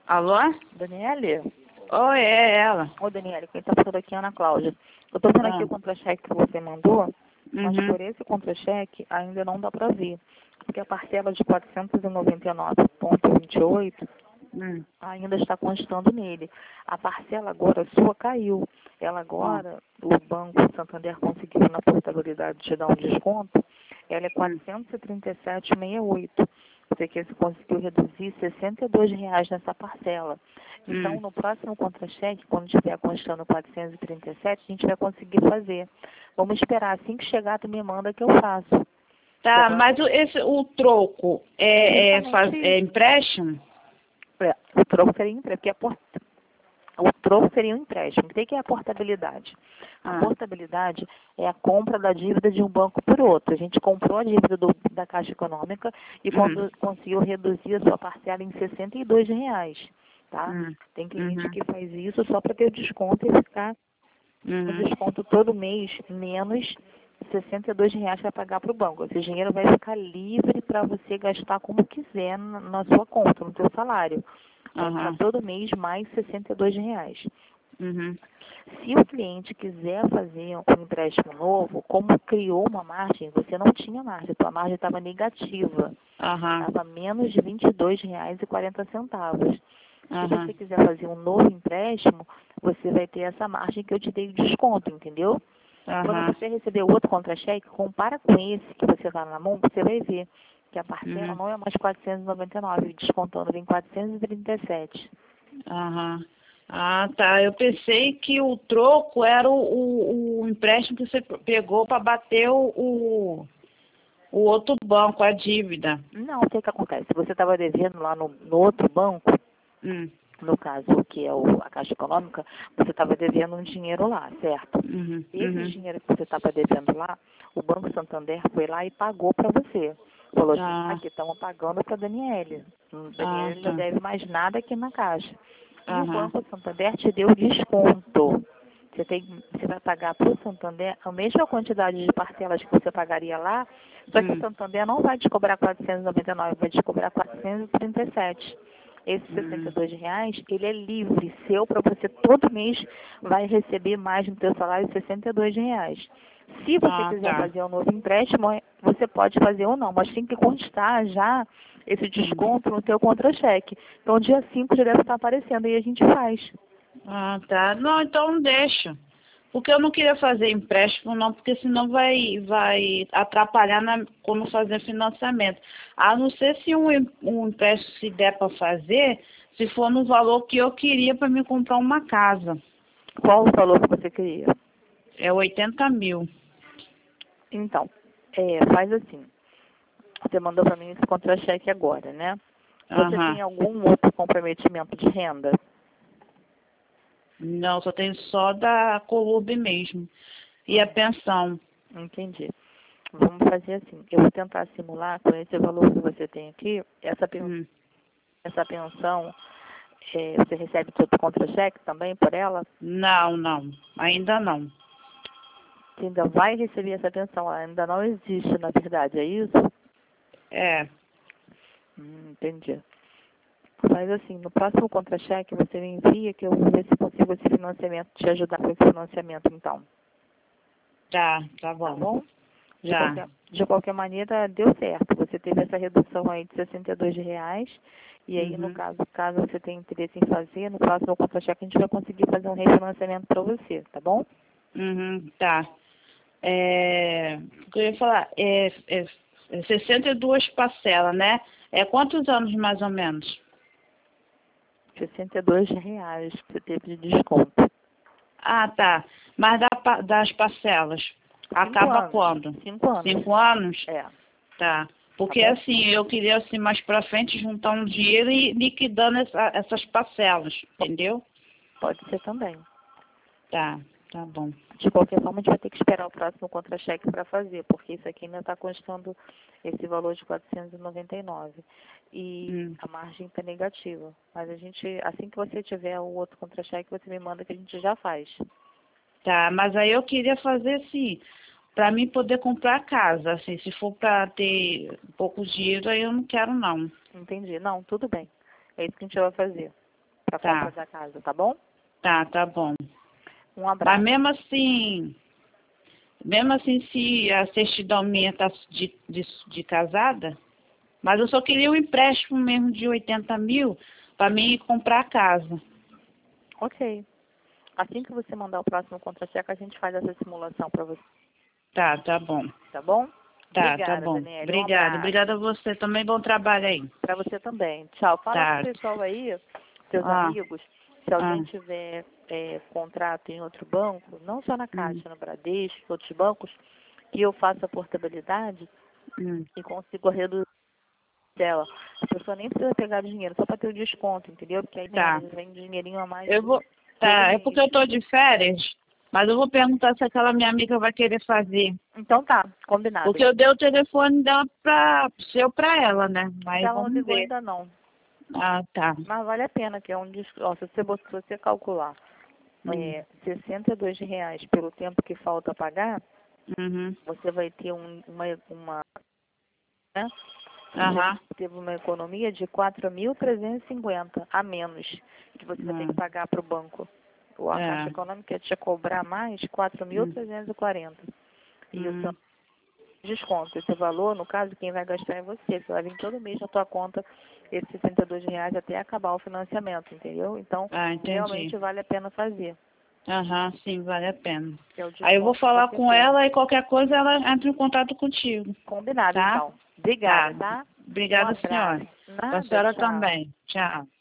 Alô? Daniele? Oi, é ela. Ô, Daniele, quem tá falando aqui é a Ana Cláudia. Eu tô vendo aqui o contra-cheque que você mandou, mas por esse contra-cheque ainda não dá pra ver. Porque a parcela de 499,28 ainda está constando nele. A parcela agora sua caiu. Ela agora, o Banco Santander conseguiu na portabilidade te dar um desconto, ela é 437,68. Você conseguiu reduzir R$ 62 nessa parcela. Então, no próximo contra-cheque, quando estiver constando 437, a gente vai conseguir fazer. Vamos esperar. Assim que chegar, tu me manda que eu faço. Tá, mas o troco é empréstimo? O troco seria empréstimo, porque o troco seria um empréstimo. O que é a portabilidade? A portabilidade é a compra da dívida de um banco por outro. A gente comprou a dívida da Caixa Econômica e quando conseguiu reduzir a sua parcela em R$ 62. Tá? Tem cliente que faz isso só para ter o desconto e ficar o desconto todo mês menos R$ 62 para pagar para o banco. Esse dinheiro vai ficar livre para você gastar como quiser na sua conta, no seu salário. Vai ficar todo mês mais R$ 62. Se o cliente quiser fazer um empréstimo novo, como criou uma margem, você não tinha margem, a sua margem estava negativa. Estava menos de R$ 22,40. Se você quiser fazer um novo empréstimo, você vai ter essa margem que eu te dei de desconto, entendeu? Quando você receber o outro contra-cheque, compara com esse que você está na mão, você vai ver que a parcela não é mais 499, descontando vem 437. Ah, tá. Eu pensei que o troco era o empréstimo que você pegou para bater o outro banco, a dívida. Não, o que acontece? Você estava devendo lá no outro banco, no caso, que é a Caixa Econômica, você estava devendo um dinheiro lá, certo? Esse dinheiro que você estava devendo lá, o Banco Santander foi lá e pagou para você. Falou assim, aqui estamos pagando para a Daniele. Daniele não deve mais nada aqui na Caixa. E o Banco Santander te deu desconto. Você vai pagar para o Santander a mesma quantidade de parcelas que você pagaria lá, só que o Santander não vai te cobrar 499, vai te cobrar 437. Esses R$ 62, ele é livre, seu, para você todo mês vai receber mais no seu salário R$ 62. Se você quiser fazer um novo empréstimo, você pode fazer ou não, mas tem que constar já esse desconto no seu contra-cheque. Então, dia 5 já deve estar aparecendo e a gente faz. Tá. Não, então deixa. Porque eu não queria fazer empréstimo, não, porque senão vai atrapalhar quando fazer financiamento. A não ser se um empréstimo se der para fazer, se for no valor que eu queria para me comprar uma casa. Qual o valor que você queria? É 80 mil. Então, faz assim. Você mandou para mim esse contra-cheque agora, né? Você tem algum outro comprometimento de renda? Não, só tenho só da Colube mesmo. E a pensão. Entendi. Vamos fazer assim. Eu vou tentar simular com esse valor que você tem aqui, essa pensão, você recebe todo contra-cheque também por ela? Não. Ainda não. Você ainda vai receber essa pensão, ela ainda não existe, na verdade, é isso? É. Entendi. Mas assim, no próximo contra-cheque você me envia que eu vou ver se consigo esse financiamento, te ajudar com esse financiamento, então. Tá bom. Tá bom? De qualquer maneira, deu certo. Você teve essa redução aí de R$ 62. E aí, no caso você tenha interesse em fazer, no próximo contra-cheque a gente vai conseguir fazer um refinanciamento para você, tá bom? Tá. O que eu ia falar, 62 parcelas, né? Quantos anos mais ou menos? R$ 62 que você teve de desconto. Ah, tá. Mas das parcelas? 5 Acaba anos. quando? 5 anos. 5 anos? É. Tá. Porque assim, eu queria assim mais pra frente juntar um dinheiro e ir liquidando essas parcelas, entendeu? Pode ser também. Tá bom. De qualquer forma, a gente vai ter que esperar o próximo contra-cheque para fazer, porque isso aqui ainda está constando esse valor de 499. E a margem está negativa. Mas a gente, assim que você tiver o outro contra-cheque, você me manda que a gente já faz. Tá, mas aí eu queria fazer assim, para mim poder comprar casa, assim, se for para ter pouco dinheiro, aí eu não quero não. Entendi. Não, tudo bem. É isso que a gente vai fazer. para compra da casa, tá bom? Tá bom. Um abraço. Mas mesmo assim, se a certidão minha tá de casada, mas eu só queria um empréstimo mesmo de 80 mil para mim comprar a casa. Ok. Assim que você mandar o próximo contra-cheque, a gente faz essa simulação para você. Tá bom. Tá bom? Obrigada, Tá bom. Daniela. Obrigada. Obrigada a você também. Bom trabalho aí. Para você também. Tchau. Fala pro pessoal aí, seus amigos, se alguém tiver contrato em outro banco, não só na Caixa, no Bradesco, outros bancos, que eu faça a portabilidade e consigo reduzir dela. A pessoa nem precisa pegar dinheiro, só para ter o desconto, entendeu? Porque aí vem um dinheirinho a mais. É porque eu tô de férias, mas eu vou perguntar se aquela minha amiga vai querer fazer. Então tá, combinado. Porque eu dei o telefone dela pra ela, né? Mas ela não vamos ligou ver. ainda não. Tá. Mas vale a pena, que é um desconto. Se você calcular R$62 pelo tempo que falta pagar, você vai ter teve uma economia de 4.350 a menos que você vai ter que pagar para o banco. A Caixa Econômica ia te cobrar mais 4.340. E o seu desconto, esse valor, no caso, quem vai gastar é você. Você vai vir todo mês na tua conta esses R$62 até acabar o financiamento, entendeu? Então, realmente vale a pena fazer. Sim, vale a pena. Aí eu vou falar com ela e qualquer coisa ela entra em contato contigo. Combinado, então. Obrigada, tá? Obrigada, senhora. Nada, A senhora tchau. também. Tchau.